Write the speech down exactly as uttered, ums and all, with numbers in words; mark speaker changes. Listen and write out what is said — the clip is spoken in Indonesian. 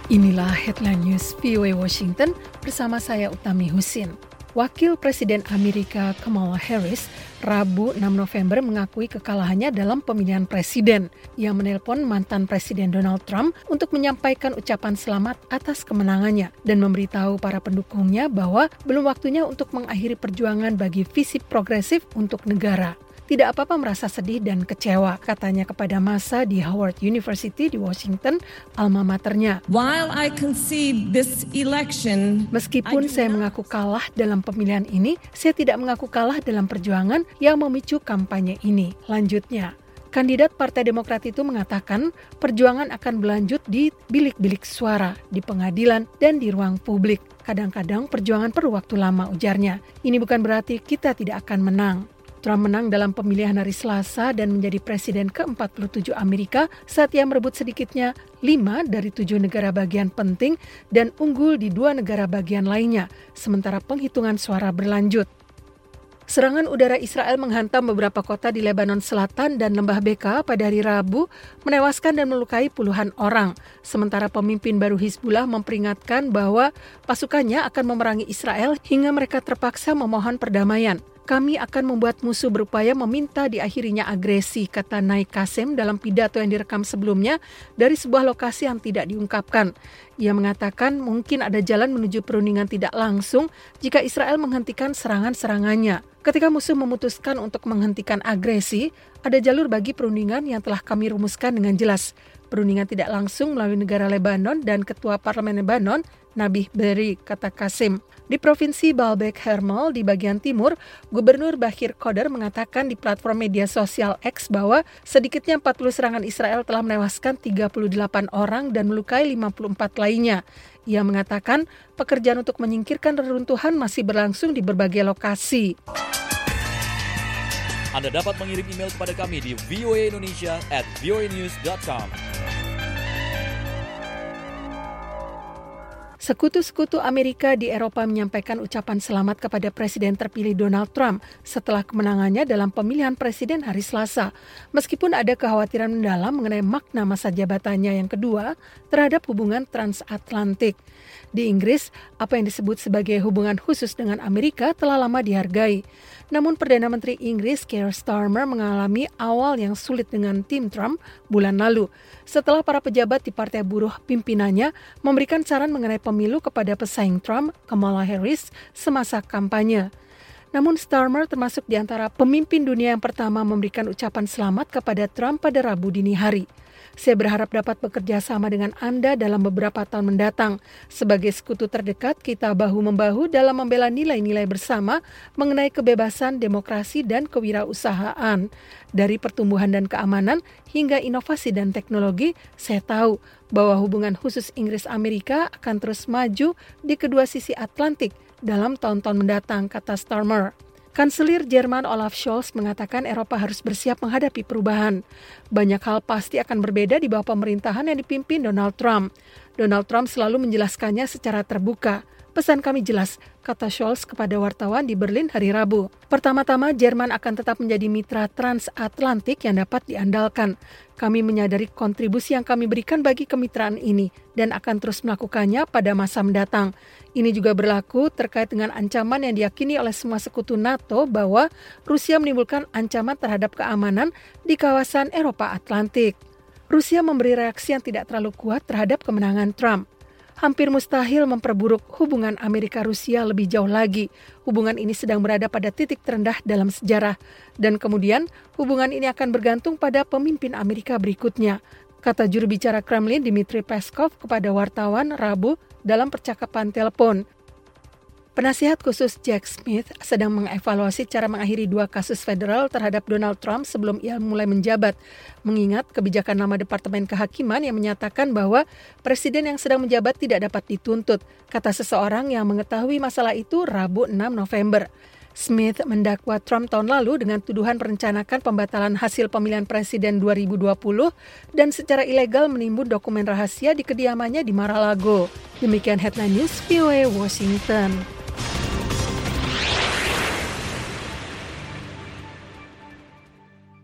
Speaker 1: Inilah Headline News V O A Washington bersama saya Utami Husin. Wakil Presiden Amerika Kamala Harris Rabu enam November mengakui kekalahannya dalam pemilihan presiden. Ia menelpon mantan Presiden Donald Trump untuk menyampaikan ucapan selamat atas kemenangannya dan memberitahu para pendukungnya bahwa belum waktunya untuk mengakhiri perjuangan bagi visi progresif untuk negara. Tidak apa-apa merasa sedih dan kecewa, katanya kepada massa di Howard University di Washington, alma maternya.
Speaker 2: While I concede this election,
Speaker 1: Meskipun saya mengaku kalah dalam pemilihan ini, saya tidak mengaku kalah dalam perjuangan yang memicu kampanye ini. Lanjutnya, kandidat Partai Demokrat itu mengatakan perjuangan akan berlanjut di bilik-bilik suara, di pengadilan, dan di ruang publik. Kadang-kadang perjuangan perlu waktu lama, ujarnya. Ini bukan berarti kita tidak akan menang. Trump menang dalam pemilihan hari Selasa dan menjadi presiden ke empat puluh tujuh Amerika saat ia merebut sedikitnya lima dari tujuh negara bagian penting dan unggul di dua negara bagian lainnya, sementara penghitungan suara berlanjut. Serangan udara Israel menghantam beberapa kota di Lebanon Selatan dan Lembah Beka pada hari Rabu, menewaskan dan melukai puluhan orang. Sementara pemimpin baru Hizbullah memperingatkan bahwa pasukannya akan memerangi Israel hingga mereka terpaksa memohon perdamaian. Kami akan membuat musuh berupaya meminta diakhirinya agresi, kata Naik Qassem dalam pidato yang direkam sebelumnya dari sebuah lokasi yang tidak diungkapkan. Ia mengatakan mungkin ada jalan menuju perundingan tidak langsung jika Israel menghentikan serangan-serangannya. Ketika musuh memutuskan untuk menghentikan agresi, ada jalur bagi perundingan yang telah kami rumuskan dengan jelas. Perundingan tidak langsung melalui negara Lebanon dan Ketua Parlemen Lebanon, Nabih Berri, kata Qassem. Di Provinsi Baalbek Hermel di bagian timur, Gubernur Bahir Khoder mengatakan di platform media sosial X bahwa sedikitnya empat puluh serangan Israel telah menewaskan tiga puluh delapan orang dan melukai lima puluh empat lainnya. Ia mengatakan pekerjaan untuk menyingkirkan reruntuhan masih berlangsung di berbagai lokasi.
Speaker 3: Anda dapat mengirim email kepada kami di v o a indonesia at v o a news dot com.
Speaker 1: Sekutu-sekutu Amerika di Eropa menyampaikan ucapan selamat kepada Presiden terpilih Donald Trump setelah kemenangannya dalam pemilihan presiden hari Selasa. Meskipun ada kekhawatiran mendalam mengenai makna masa jabatannya yang kedua terhadap hubungan transatlantik. Di Inggris, apa yang disebut sebagai hubungan khusus dengan Amerika telah lama dihargai. Namun Perdana Menteri Inggris Keir Starmer mengalami awal yang sulit dengan tim Trump bulan lalu, setelah para pejabat di Partai Buruh pimpinannya memberikan saran mengenai pemilu kepada pesaing Trump, Kamala Harris, semasa kampanye. Namun Starmer termasuk di antara pemimpin dunia yang pertama memberikan ucapan selamat kepada Trump pada Rabu dini hari. Saya berharap dapat bekerja sama dengan Anda dalam beberapa tahun mendatang. Sebagai sekutu terdekat, kita bahu-membahu dalam membela nilai-nilai bersama mengenai kebebasan, demokrasi, dan kewirausahaan. Dari pertumbuhan dan keamanan hingga inovasi dan teknologi, saya tahu bahwa hubungan khusus Inggris-Amerika akan terus maju di kedua sisi Atlantik dalam tahun-tahun mendatang, kata Starmer. Kanselir Jerman Olaf Scholz mengatakan Eropa harus bersiap menghadapi perubahan. Banyak hal pasti akan berbeda di bawah pemerintahan yang dipimpin Donald Trump. Donald Trump selalu menjelaskannya secara terbuka. Pesan kami jelas, kata Scholz kepada wartawan di Berlin hari Rabu. Pertama-tama, Jerman akan tetap menjadi mitra transatlantik yang dapat diandalkan. Kami menyadari kontribusi yang kami berikan bagi kemitraan ini dan akan terus melakukannya pada masa mendatang. Ini juga berlaku terkait dengan ancaman yang diyakini oleh semua sekutu NATO bahwa Rusia menimbulkan ancaman terhadap keamanan di kawasan Eropa Atlantik. Rusia memberi reaksi yang tidak terlalu kuat terhadap kemenangan Trump. Hampir mustahil memperburuk hubungan Amerika-Rusia lebih jauh lagi. Hubungan ini sedang berada pada titik terendah dalam sejarah. Dan kemudian hubungan ini akan bergantung pada pemimpin Amerika berikutnya, kata juru bicara Kremlin Dmitry Peskov kepada wartawan Rabu dalam percakapan telepon. Penasihat khusus Jack Smith sedang mengevaluasi cara mengakhiri dua kasus federal terhadap Donald Trump sebelum ia mulai menjabat, mengingat kebijakan lama Departemen Kehakiman yang menyatakan bahwa presiden yang sedang menjabat tidak dapat dituntut, kata seseorang yang mengetahui masalah itu Rabu enam November. Smith mendakwa Trump tahun lalu dengan tuduhan merencanakan pembatalan hasil pemilihan presiden dua ribu dua puluh dan secara ilegal menimbun dokumen rahasia di kediamannya di Mar-a-Lago. Demikian Headline News V O A Washington.